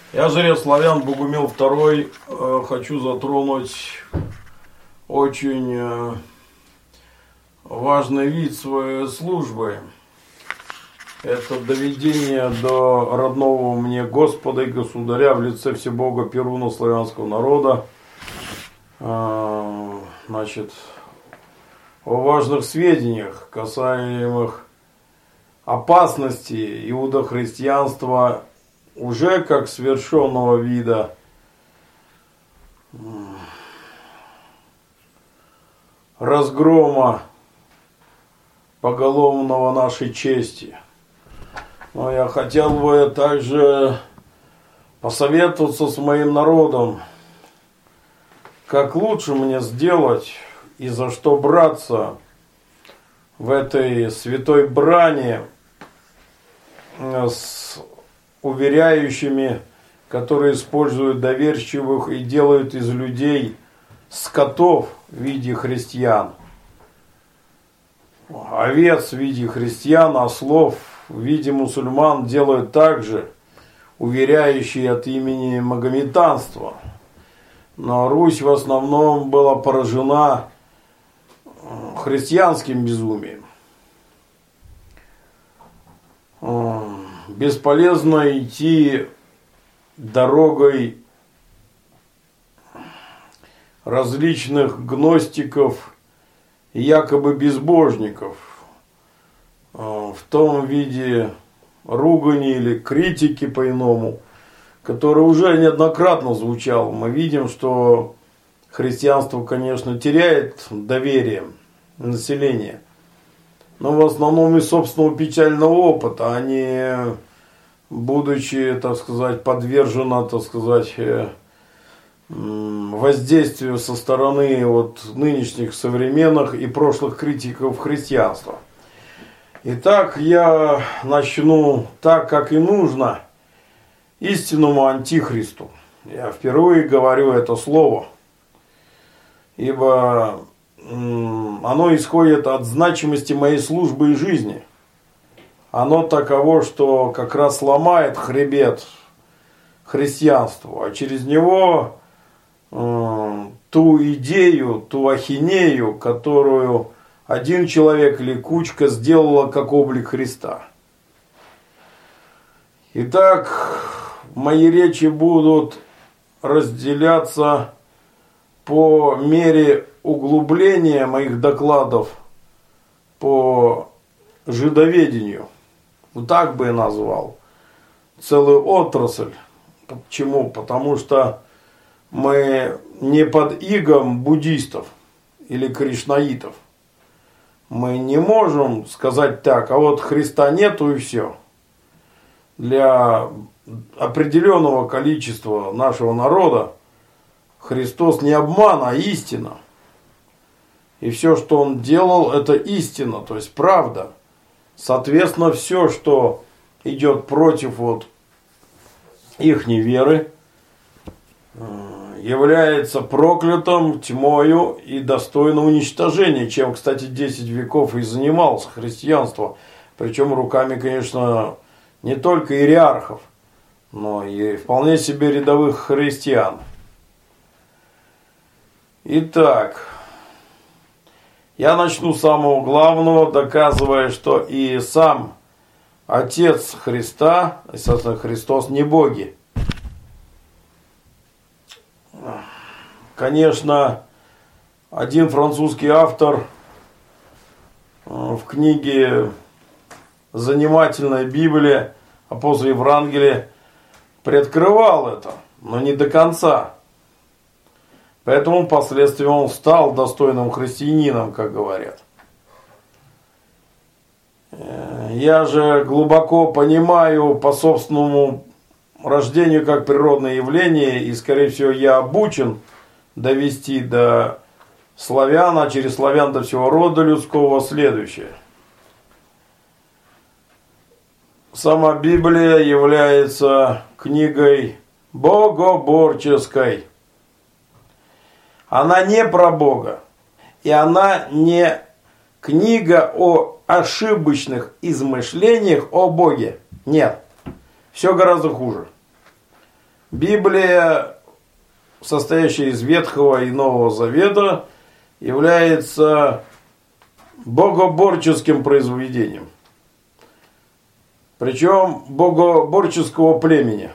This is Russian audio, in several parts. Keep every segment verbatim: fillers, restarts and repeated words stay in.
Я, жрец славян Богумил второй, э, хочу затронуть очень э, важный вид своей службы. Это доведение до родного мне Господа и Государя в лице Всебога Перуна славянского народа. Э, значит, о важных сведениях, касаемых опасности иудохристианства уже как совершенного вида, разгрома поголовного нашей чести. Но я хотел бы также посоветоваться с моим народом, как лучше мне сделать и за что браться в этой святой брани с уверяющими, которые используют доверчивых и делают из людей скотов в виде христиан, овец в виде христиан, ослов в виде мусульман делают также, уверяющие от имени магометанства. Но Русь в основном была поражена христианским безумием. Бесполезно идти дорогой различных гностиков и якобы безбожников в том виде ругани или критики по-иному, который уже неоднократно звучал. Мы видим, что христианство, конечно, теряет доверие населения, но в основном из собственного печального опыта, а не будучи, так сказать, подвержена, так сказать, воздействию со стороны вот нынешних современных и прошлых критиков христианства. Итак, я начну так, как и нужно, истинному антихристу. Я впервые говорю это слово, ибо оно исходит от значимости моей службы и жизни. Оно таково, что как раз ломает хребет христианству, а через него э, ту идею, ту ахинею, которую один человек или кучка сделала как облик Христа. Итак, мои речи будут разделяться по мере углубления моих докладов по жидоведению. Вот так бы я назвал. Целую отрасль. Почему? Потому что мы не под игом буддистов или кришнаитов. Мы не можем сказать так, а вот Христа нету и все. Для определенного количества нашего народа Христос не обман, а истина. И все, что Он делал, это истина, то есть правда. Соответственно, все, что идет против вот их веры, является проклятым, тьмою и достойно уничтожения, чем, кстати, десять веков и занималось христианство. Причем руками, конечно, не только иерархов, но и вполне себе рядовых христиан. Итак, я начну с самого главного, доказывая, что и сам Отец Христа, естественно, Христос не боги. Конечно, один французский автор в книге «Занимательная Библия» апостол Евангелия приоткрывал это, но не до конца. Поэтому впоследствии он стал достойным христианином, как говорят. Я же глубоко понимаю по собственному рождению как природное явление, и, скорее всего, я обучен довести до славян, а через славян до всего рода людского следующее. Сама Библия является книгой богоборческой. Она не про Бога. И она не книга о ошибочных измышлениях о Боге. Нет. Все гораздо хуже. Библия, состоящая из Ветхого и Нового Завета, является богоборческим произведением. Причем богоборческого племени.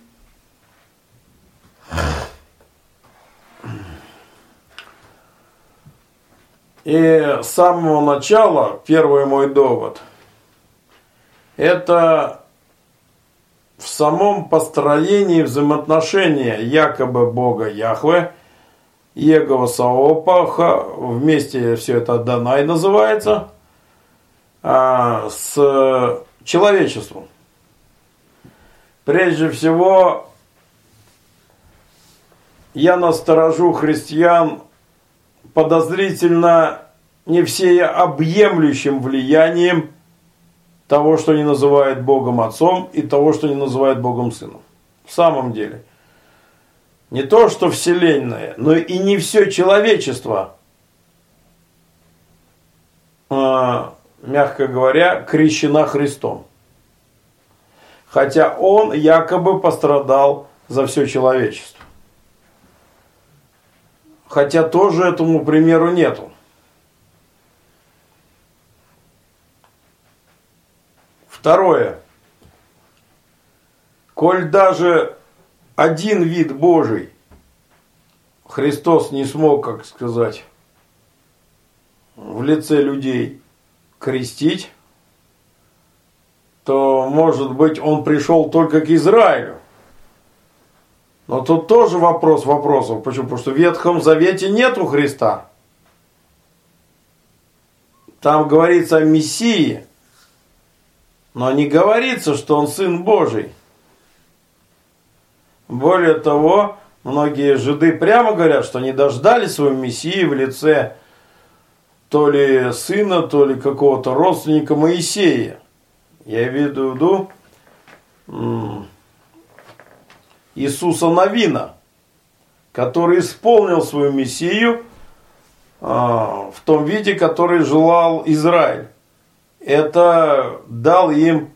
И с самого начала, первый мой довод, это в самом построении взаимоотношения якобы Бога Яхве, Егова Саопаха, вместе все это Адонай называется, с человечеством. Прежде всего, я насторожу христиан подозрительно не всеобъемлющим влиянием того, что они называют Богом Отцом, и того, что они называют Богом Сыном. В самом деле, не то, что Вселенная, но и не все человечество, э, мягко говоря, крещено Христом. Хотя Он якобы пострадал за все человечество. Хотя тоже этому примеру нету. Второе. Коль даже один вид Божий Христос не смог, как сказать, в лице людей крестить, то, может быть, Он пришел только к Израилю. Но тут тоже вопрос вопросов. Почему? Потому что в Ветхом Завете нету Христа. Там говорится о Мессии, но не говорится, что Он Сын Божий. Более того, многие жиды прямо говорят, что они дождались своего Мессии в лице то ли сына, то ли какого-то родственника Моисея. Я имею в виду Иисуса Навина, который исполнил свою Мессию в том виде, который желал Израиль. Это дал им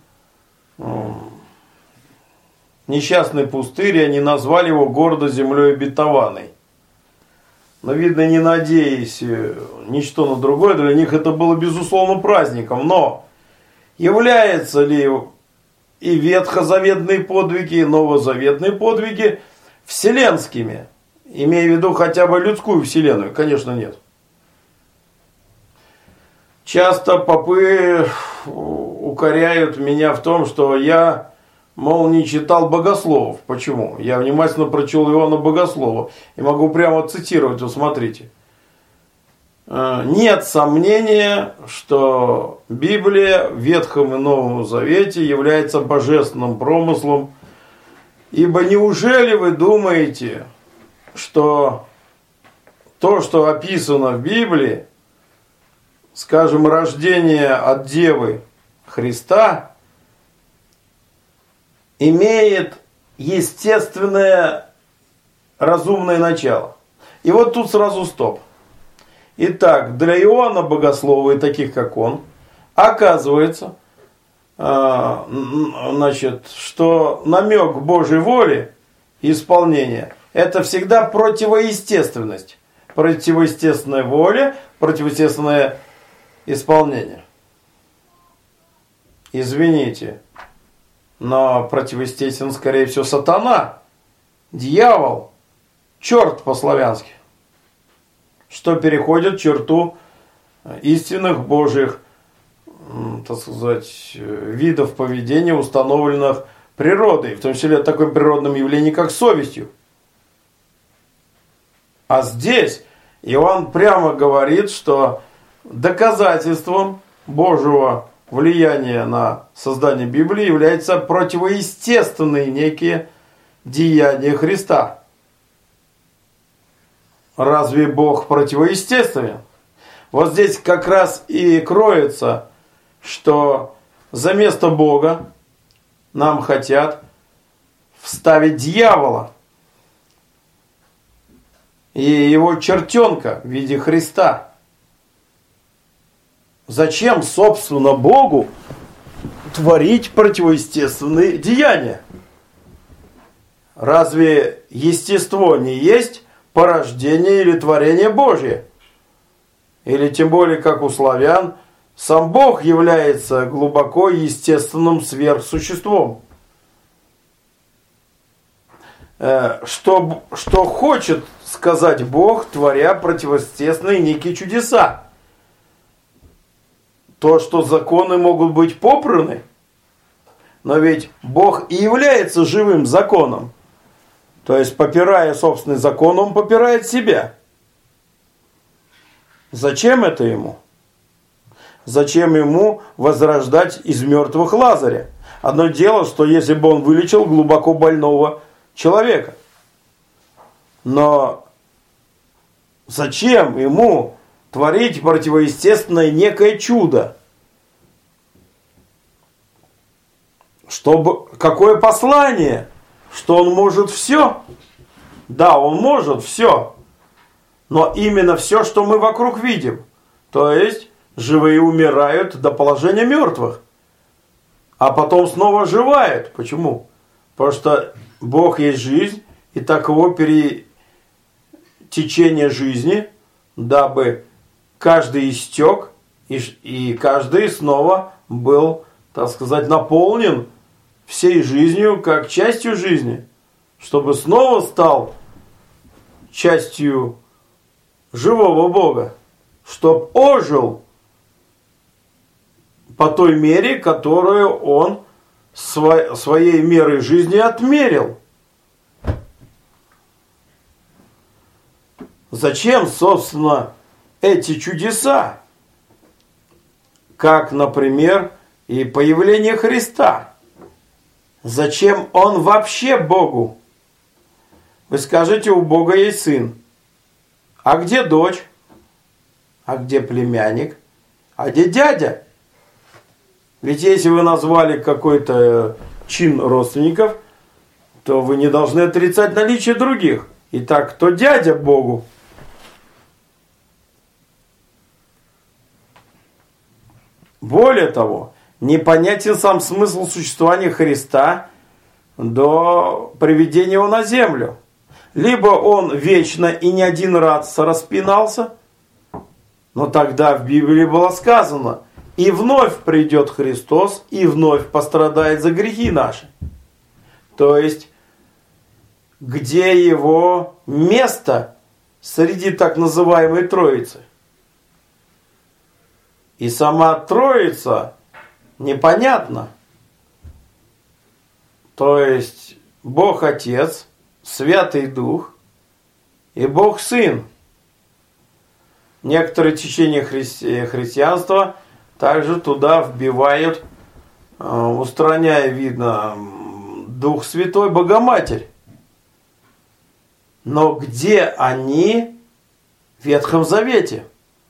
несчастный пустырь, и они назвали его гордо землей обетованной. Но, видно, не надеясь ничто на другое, для них это было безусловно праздником. Но является ли и ветхозаветные подвиги, и новозаветные подвиги вселенскими, имея в виду хотя бы людскую вселенную? Конечно, нет. Часто попы укоряют меня в том, что я, мол, не читал богословов. Почему? Я внимательно прочел Иоанна Богослова и могу прямо цитировать, вот смотрите. Нет сомнения, что Библия в Ветхом и Новом Завете является божественным промыслом, ибо неужели вы думаете, что то, что описано в Библии, скажем, рождение от Девы Христа, имеет естественное разумное начало? И вот тут сразу стоп. Итак, для Иоанна Богослова и таких, как он, оказывается, значит, что намек Божьей воли и исполнения – это всегда противоестественность. Противоестественная воля, противоестественное исполнение. Извините, но противоестествен, скорее всего, сатана, дьявол, черт по-славянски, что переходит черту истинных Божьих, так сказать, видов поведения, установленных природой, в том числе такое природном явлении, как совестью. А здесь Иоанн прямо говорит, что доказательством Божьего влияния на создание Библии являются противоестественные некие деяния Христа. Разве Бог противоестественен? Вот здесь как раз и кроется, что за место Бога нам хотят вставить дьявола и его чертенка в виде Христа. Зачем, собственно, Богу творить противоестественные деяния? Разве естество не есть порождение или творение Божье? Или тем более, как у славян, сам Бог является глубоко естественным сверхсуществом. Что, что хочет сказать Бог, творя противоестественные некие чудеса? То, что законы могут быть попраны, но ведь Бог и является живым законом. То есть, попирая собственный закон, он попирает себя. Зачем это ему? Зачем ему возрождать из мертвых Лазаря? Одно дело, что если бы он вылечил глубоко больного человека. Но зачем ему творить противоестественное некое чудо? Чтобы, какое послание? Что он может все? Да, он может все. Но именно все, что мы вокруг видим. То есть, живые умирают до положения мертвых. А потом снова оживают. Почему? Потому что Бог есть жизнь, и таково перетечение жизни, дабы каждый истек, и, и каждый снова был, так сказать, наполнен всей жизнью, как частью жизни, чтобы снова стал частью живого Бога, чтоб ожил по той мере, которую Он своей мерой жизни отмерил. Зачем, собственно, эти чудеса? Как, например, и появление Христа. Зачем Он вообще Богу? Вы скажете, у Бога есть сын. А где дочь? А где племянник? А где дядя? Ведь если вы назвали какой-то чин родственников, то вы не должны отрицать наличие других. Итак, кто дядя Богу? Более того, непонятен сам смысл существования Христа до приведения Его на землю. Либо Он вечно и не один раз распинался, но тогда в Библии было сказано: и вновь придет Христос, и вновь пострадает за грехи наши. То есть, где Его место среди так называемой Троицы? И сама Троица непонятна. То есть, Бог Отец, Святый Дух и Бог Сын. Некоторые течения хри- христианства также туда вбивают, устраняя, видно, Дух Святой, Богоматерь. Но где они в Ветхом Завете?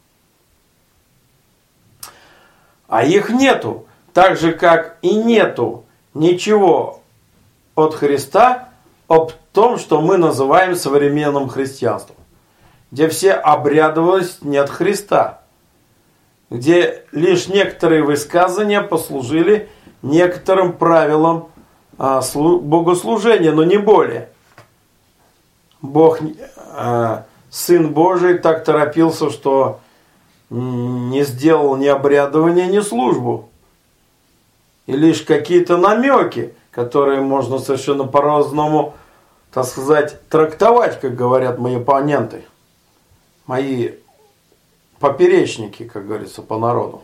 А их нету. Так же, как и нету ничего от Христа об том, что мы называем современным христианством. Где все обрядовались не от Христа. Где лишь некоторые высказывания послужили некоторым правилам а, слу, богослужения, но не более. Бог, а, Сын Божий так торопился, что не сделал ни обрядование, ни службу. И лишь какие-то намеки, которые можно совершенно по-разному, так сказать, трактовать, как говорят мои оппоненты. Мои поперечники, как говорится, по народу.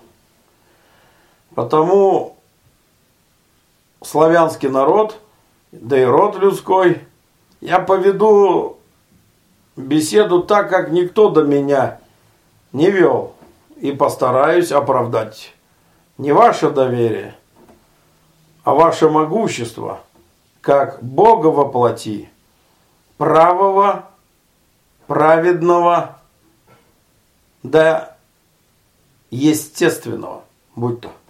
Потому славянский народ, да и род людской, я поведу беседу так, как никто до меня не вел. И постараюсь оправдать не ваше доверие, а ваше могущество, как Бога во плоти, правого, праведного, да естественного, будь то.